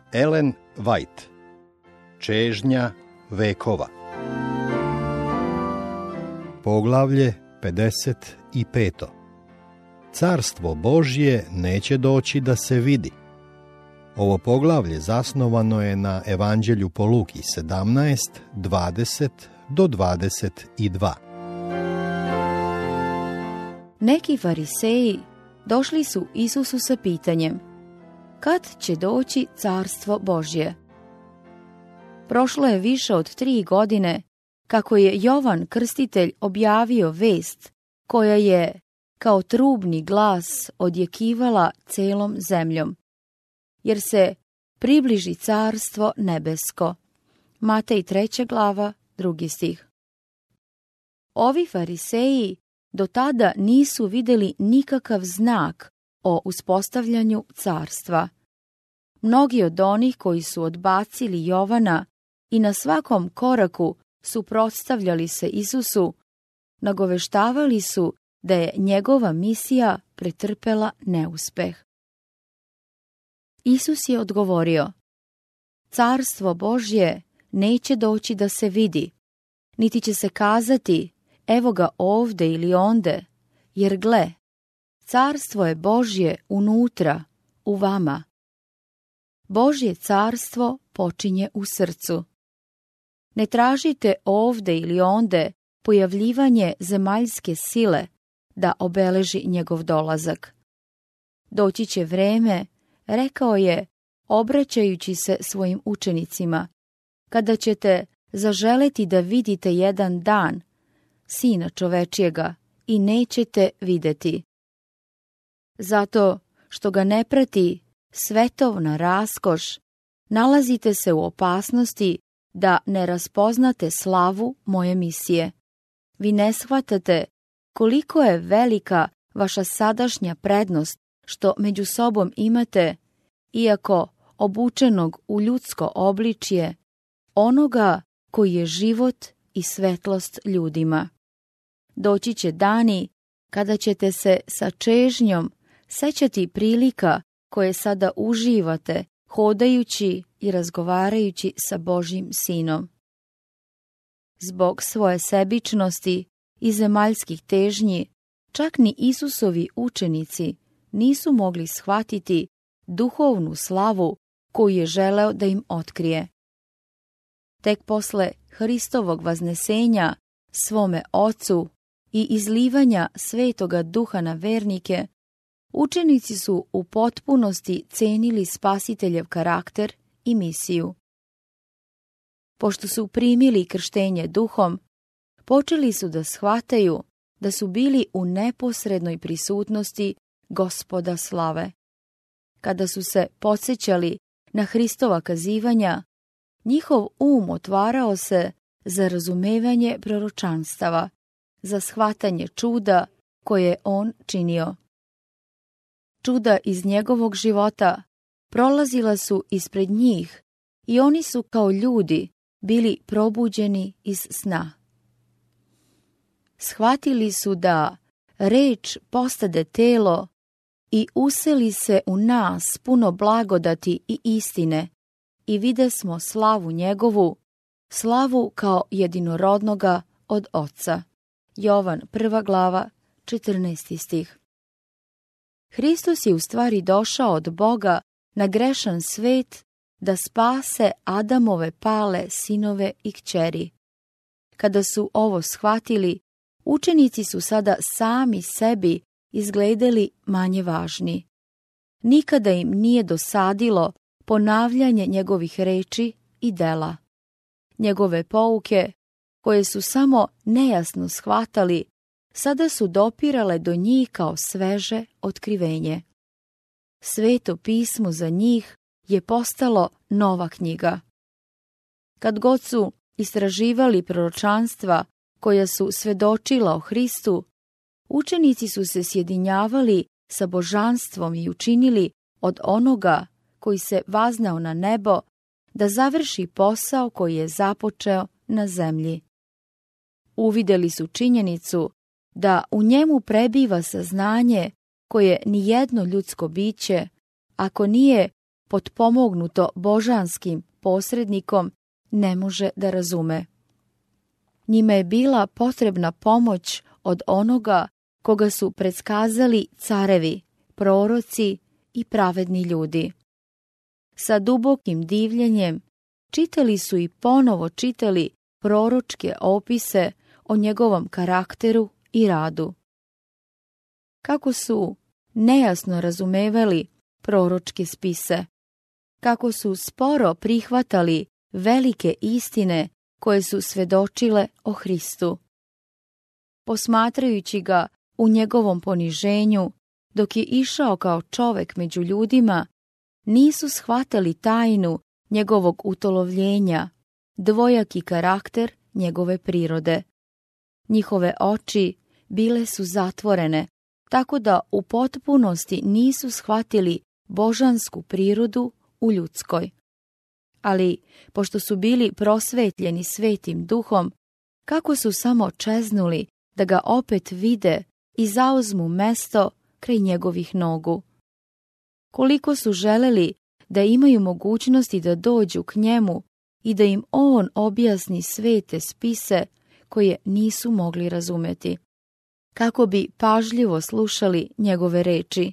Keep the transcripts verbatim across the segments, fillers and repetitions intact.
Ellen White. Čežnja vekova. Poglavlje pedeset pet. Carstvo Božje neće doći da se vidi. Ovo poglavlje zasnovano je na Evanđelju po Luki sedamnaest, dvadeset do dvadeset dva. Neki fariseji došli su Isusu sa pitanjem: kad će doći carstvo Božje? Prošlo je više od tri godine kako je Jovan Krstitelj objavio vest koja je kao trubni glas odjekivala celom zemljom, jer se približi carstvo nebesko. Matej treća glava, drugi stih. Ovi fariseji do tada nisu vidjeli nikakav znak o uspostavljanju carstva. Mnogi od onih koji su odbacili Jovana i na svakom koraku suprotstavljali se Isusu, nagoveštavali su da je njegova misija pretrpela neuspeh. Isus je odgovorio: carstvo Božje neće doći da se vidi, niti će se kazati evo ga ovde ili onde, jer gle, carstvo je Božje unutra, u vama. Božje carstvo počinje u srcu. Ne tražite ovde ili onde pojavljivanje zemaljske sile da obeleži njegov dolazak. Doći će vreme, rekao je, obraćajući se svojim učenicima, kada ćete zaželeti da vidite jedan dan Sina čovečjega i nećete videti. Zato što ga ne prati svetovna raskoš, nalazite se u opasnosti da ne raspoznate slavu moje misije. Vi ne shvatate koliko je velika vaša sadašnja prednost što među sobom imate, iako obučenog u ljudsko obličje, onoga koji je život i svetlost ljudima. Doći će dani kada ćete se sa čežnjom sećati prilika koje sada uživate, hodajući i razgovarajući sa Božjim Sinom. Zbog svoje sebičnosti i zemaljskih težnji, čak ni Isusovi učenici nisu mogli shvatiti duhovnu slavu koju je želeo da im otkrije. Tek posle Hristovog vaznesenja svome Ocu i izlivanja Svetoga Duha na vernike, učenici su u potpunosti cenili Spasiteljev karakter i misiju. Pošto su primili krštenje Duhom, počeli su da shvataju da su bili u neposrednoj prisutnosti Gospoda slave. Kada su se podsjećali na Hristova kazivanja, njihov um otvarao se za razumevanje proročanstava, za shvatanje čuda koje je on činio. Čuda iz njegovog života prolazila su ispred njih i oni su kao ljudi bili probuđeni iz sna. Shvatili su da reč postade telo i useli se u nas puno blagodati i istine i vide smo slavu njegovu, slavu kao jedinorodnoga od Oca. Jovan prva glava, četrnaesti stih. Hristos je u stvari došao od Boga na grešan svet da spase Adamove pale sinove i kćeri. Kada su ovo shvatili, učenici su sada sami sebi izgledali manje važni. Nikada im nije dosadilo ponavljanje njegovih reči i dela. Njegove pouke, koje su samo nejasno shvatali, sada su dopirale do njih kao sveže otkrivenje. Sveto pismo za njih je postalo nova knjiga. Kad god su istraživali proročanstva koja su svedočila o Hristu, učenici su se sjedinjavali sa božanstvom i učinili od onoga koji se vaznao na nebo da završi posao koji je započeo na zemlji. Uvideli su činjenicu da u njemu prebiva saznanje koje nijedno ljudsko biće, ako nije potpomognuto božanskim posrednikom, ne može da razume. Njima je bila potrebna pomoć od onoga koga su predskazali carevi, proroci i pravedni ljudi. Sa dubokim divljenjem čitali su i ponovo čitali proročke opise o njegovom karakteru i radu. Kako su nejasno razumevali proročke spise, kako su sporo prihvatali velike istine koje su svedočile o Hristu. Posmatrajući ga u njegovom poniženju, dok je išao kao čovek među ljudima, nisu shvatali tajnu njegovog utolovljenja, dvojaki karakter njegove prirode. Njihove oči bile su zatvorene, tako da u potpunosti nisu shvatili božansku prirodu u ljudskoj. Ali, pošto su bili prosvetljeni Svetim Duhom, kako su samo čeznuli da ga opet vide i zauzmu mesto kraj njegovih nogu. Koliko su želeli da imaju mogućnosti da dođu k njemu i da im on objasni svete spise koje nisu mogli razumeti, kako bi pažljivo slušali njegove reči.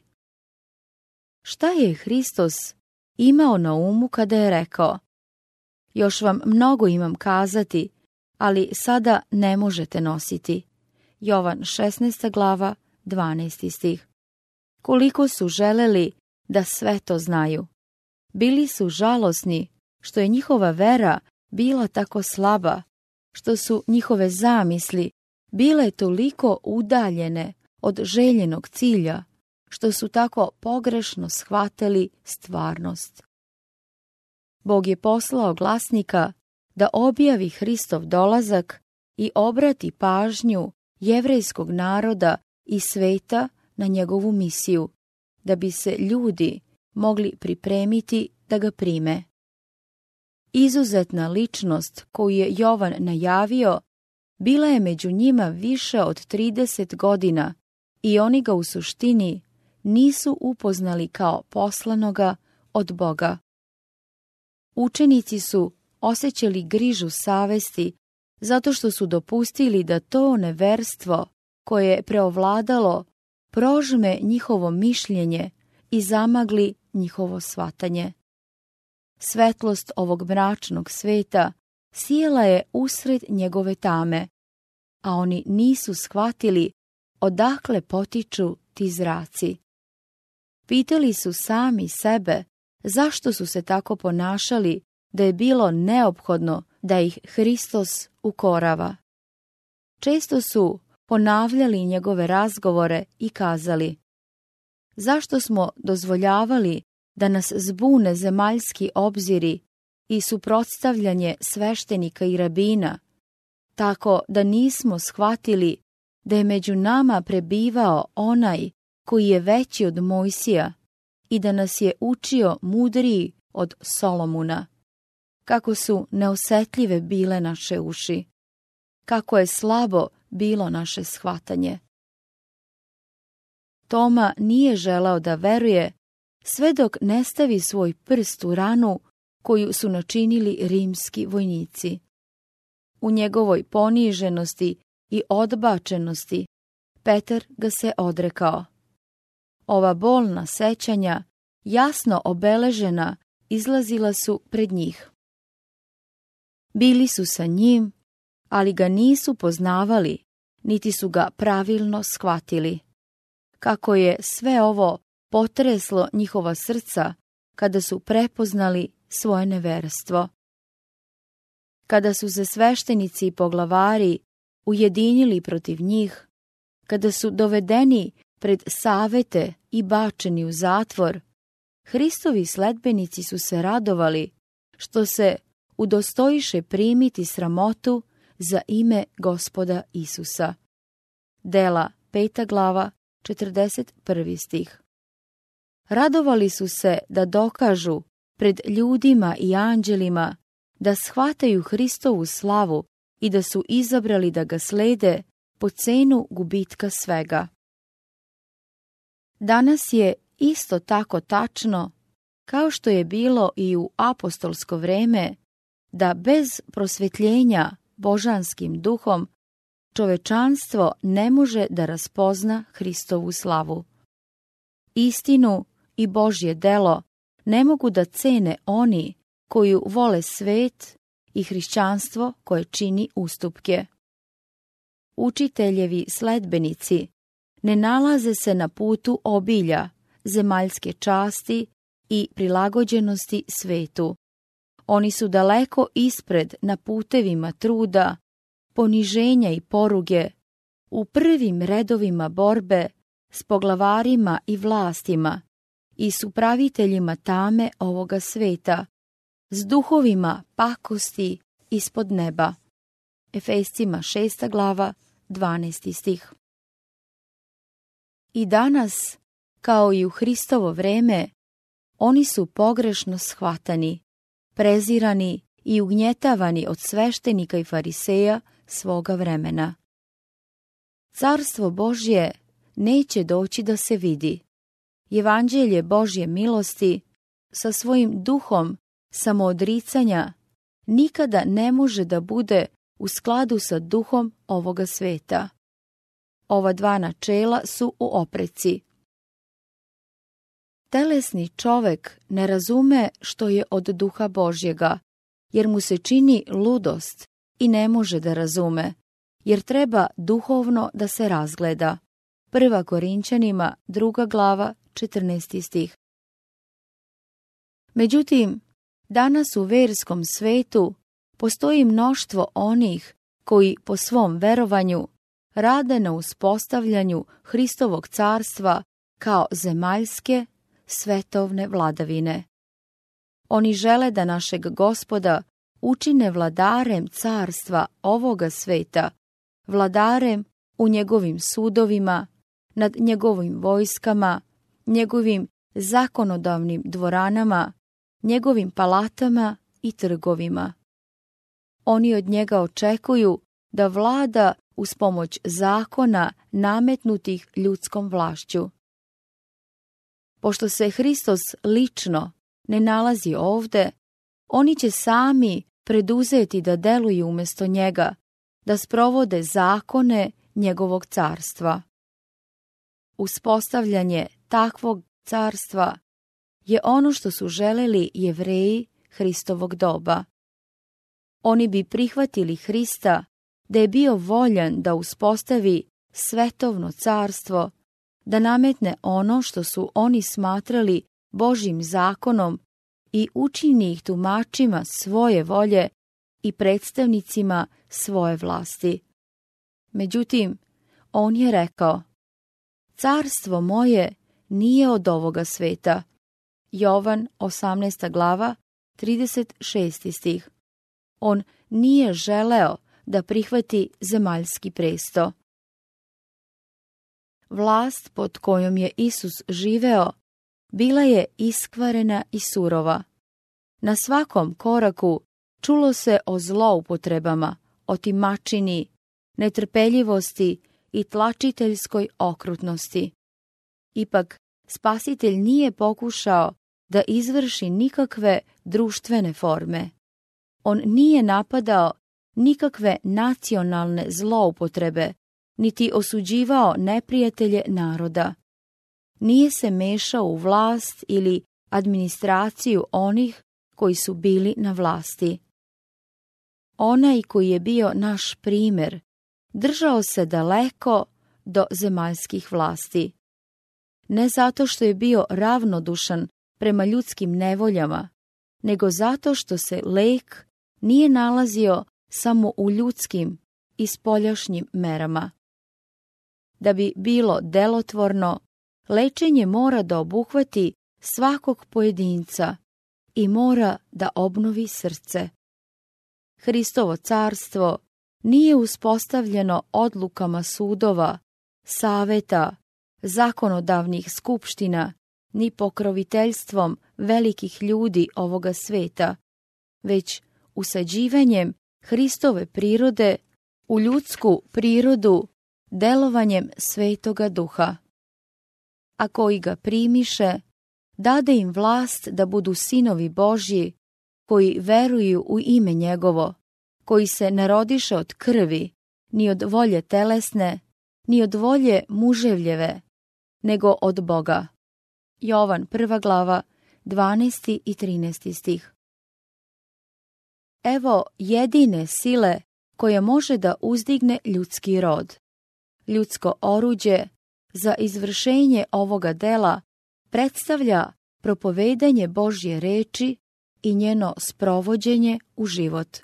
Šta je Hristos imao na umu kada je rekao: još vam mnogo imam kazati, ali sada ne možete nositi. Jovan šesnaesta glava, dvanaesti stih. Koliko su želeli da sve to znaju. Bili su žalosni što je njihova vera bila tako slaba, što su njihove zamisli bile toliko udaljene od željenog cilja, što su tako pogrešno shvatili stvarnost. Bog je poslao glasnika da objavi Hristov dolazak i obrati pažnju jevrejskog naroda i sveta na njegovu misiju, da bi se ljudi mogli pripremiti da ga prime. Izuzetna ličnost koju je Jovan najavio bila je među njima više od trideset godina i oni ga u suštini nisu upoznali kao poslanoga od Boga. Učenici su osjećali grižu savesti zato što su dopustili da to neverstvo koje je preovladalo prožme njihovo mišljenje i zamagli njihovo shvatanje. Svetlost ovog mračnog sveta sijela je usred njegove tame, a oni nisu shvatili odakle potiču ti zraci. Pitali su sami sebe zašto su se tako ponašali da je bilo neophodno da ih Hristos ukorava. Često su ponavljali njegove razgovore i kazali: zašto smo dozvoljavali da nas zbune zemaljski obziri i suprotstavljanje sveštenika i rabina, tako da nismo shvatili da je među nama prebivao onaj koji je veći od Mojsija i da nas je učio mudriji od Solomuna. Kako su neosetljive bile naše uši, kako je slabo bilo naše shvatanje. Toma nije želeo da veruje sve dok ne stavi svoj prst u ranu koju su načinili rimski vojnici. U njegovoj poniženosti i odbačenosti Petar ga se odrekao. Ova bolna sećanja, jasno obeležena, izlazila su pred njih. Bili su sa njim, ali ga nisu poznavali, niti su ga pravilno shvatili. Kako je sve ovo potreslo njihova srca kada su prepoznali svoje neverstvo. Kada su se sveštenici i poglavari ujedinili protiv njih, kada su dovedeni pred savete i bačeni u zatvor, Hristovi sledbenici su se radovali što se udostojiše primiti sramotu za ime Gospoda Isusa. Dela peta glava, četrdeset prvi stih. Radovali su se da dokažu pred ljudima i anđelima da shvataju Hristovu slavu i da su izabrali da ga slede po cenu gubitka svega. Danas je isto tako tačno kao što je bilo i u apostolsko vreme, da bez prosvjetljenja božanskim duhom čovečanstvo ne može da raspozna Hristovu slavu. Istinu i Božje delo ne mogu da cene oni koju vole svet i hrišćanstvo koje čini ustupke. Učiteljevi sledbenici ne nalaze se na putu obilja, zemaljske časti i prilagođenosti svetu. Oni su daleko ispred na putevima truda, poniženja i poruge, u prvim redovima borbe s poglavarima i vlastima i s upraviteljima tame ovoga sveta, s duhovima pakosti ispod neba. Efescima šesta glava, dvanaesti stih. I danas, kao i u Hristovo vreme, oni su pogrešno shvatani, prezirani i ugnjetavani od sveštenika i fariseja svoga vremena. Carstvo Božje neće doći da se vidi. Evanđelje Božje milosti sa svojim duhom samoodricanja nikada ne može da bude u skladu sa duhom ovoga sveta. Ova dva načela su u opreci. Telesni čovek ne razume što je od duha Božjega, jer mu se čini ludost i ne može da razume, jer treba duhovno da se razgleda. Prva Korinćanima, druga glava, četrnaesti stih. Međutim, danas u verskom svetu postoji mnoštvo onih koji po svom verovanju rade na uspostavljanju Hristovog carstva kao zemaljske, svetovne vladavine. Oni žele da našeg Gospoda učine vladarem carstva ovoga sveta, vladarem u njegovim sudovima, nad njegovim vojskama, njegovim zakonodavnim dvoranama, njegovim palatama i trgovima. Oni od njega očekuju da vlada uz pomoć zakona nametnutih ljudskom vlašću. Pošto se Hristos lično ne nalazi ovde, oni će sami preduzeti da deluju umjesto njega, da sprovode zakone njegovog carstva. Uspostavljanje takvog carstva je ono što su želeli Jevreji Hristovog doba. Oni bi prihvatili Hrista da je bio voljan da uspostavi svetovno carstvo, da nametne ono što su oni smatrali Božjim zakonom i učini ih tumačima svoje volje i predstavnicima svoje vlasti. Međutim, on je rekao: carstvo moje nije od ovoga sveta. Jovan osamnaesta glava, trideset šesti stih. On nije želeo da prihvati zemaljski presto. Vlast pod kojom je Isus živeo bila je iskvarena i surova. Na svakom koraku čulo se o zloupotrebama, otimačini, netrpeljivosti i tlačiteljskoj okrutnosti. Ipak, Spasitelj nije pokušao da izvrši nikakve društvene forme. On nije napadao nikakve nacionalne zloupotrebe, niti osuđivao neprijatelje naroda. Nije se mešao u vlast ili administraciju onih koji su bili na vlasti. Onaj koji je bio naš primjer, držao se daleko do zemaljskih vlasti. Ne zato što je bio ravnodušan prema ljudskim nevoljama, nego zato što se lek nije nalazio samo u ljudskim i spoljašnjim merama. Da bi bilo delotvorno, lečenje mora da obuhvati svakog pojedinca i mora da obnovi srce. Hristovo carstvo nije uspostavljeno odlukama sudova, saveta, zakonodavnih skupština, ni pokroviteljstvom velikih ljudi ovoga sveta, već usađivanjem Hristove prirode u ljudsku prirodu delovanjem Svetoga Duha. A koji ga primiše, dade im vlast da budu sinovi Božji, koji veruju u ime njegovo, koji se ne rodiše od krvi, ni od volje telesne, ni od volje muževljeve, nego od Boga. Jovan prva glava, dvanaesti i trinaesti stih. Evo jedine sile koje može da uzdigne ljudski rod. Ljudsko oruđe za izvršenje ovoga dela predstavlja propovedanje Božje reči i njeno sprovođenje u život.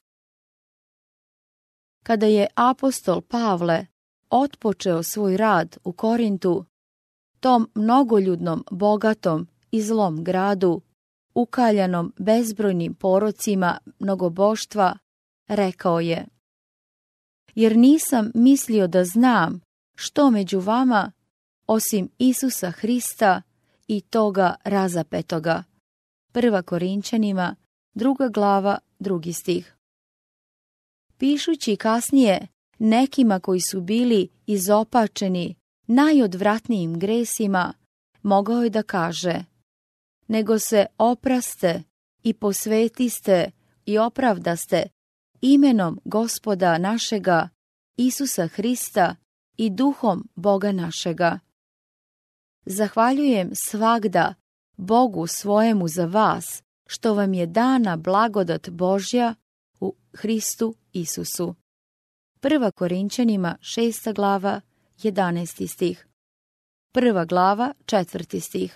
Kada je apostol Pavle otpočeo svoj rad u Korintu, tom mnogoljudnom, bogatom i zlom gradu, ukaljanom bezbrojnim porocima mnogoboštva, rekao je: jer nisam mislio da znam što među vama, osim Isusa Hrista i toga razapetoga. Prva Korinćanima, druga glava, drugi stih. Pišući kasnije nekima koji su bili izopačeni najodvratnijim gresima, mogao je da kaže: nego se opraste i posvetiste i opravdaste imenom Gospoda našega, Isusa Hrista i duhom Boga našega. Zahvaljujem svagda Bogu svojemu za vas, što vam je dana blagodat Božja u Hristu Isusu. Prva Korinćanima, šesta glava, jedanaesti stih. Prva glava, četvrti stih.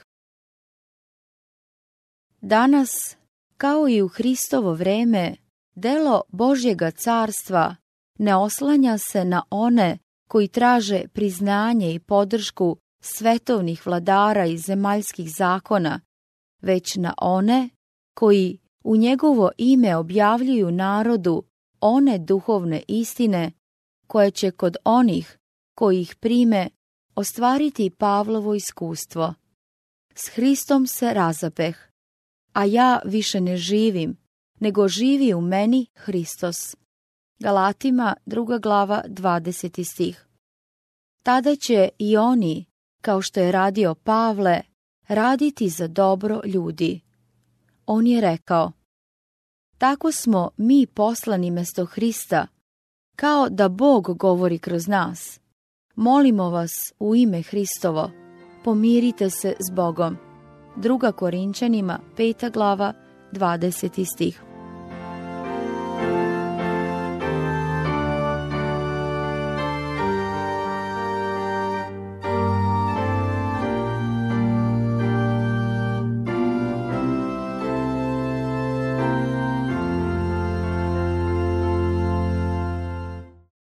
Danas, kao i u Hristovo vreme, delo Božjega carstva ne oslanja se na one koji traže priznanje i podršku svetovnih vladara i zemaljskih zakona, već na one koji u njegovo ime objavljuju narodu one duhovne istine koje će kod onih koji ih prime ostvariti Pavlovo iskustvo. S Hristom se razapeh, a ja više ne živim, nego živi u meni Hristos. Galatima, druga glava, dvadeseti stih. Tada će i oni, kao što je radio Pavle, raditi za dobro ljudi. On je rekao: tako smo mi poslani mesto Hrista, kao da Bog govori kroz nas. Molimo vas u ime Hristovo, pomirite se s Bogom. Druga Korinćanima, peta glava, dvadeseti stih.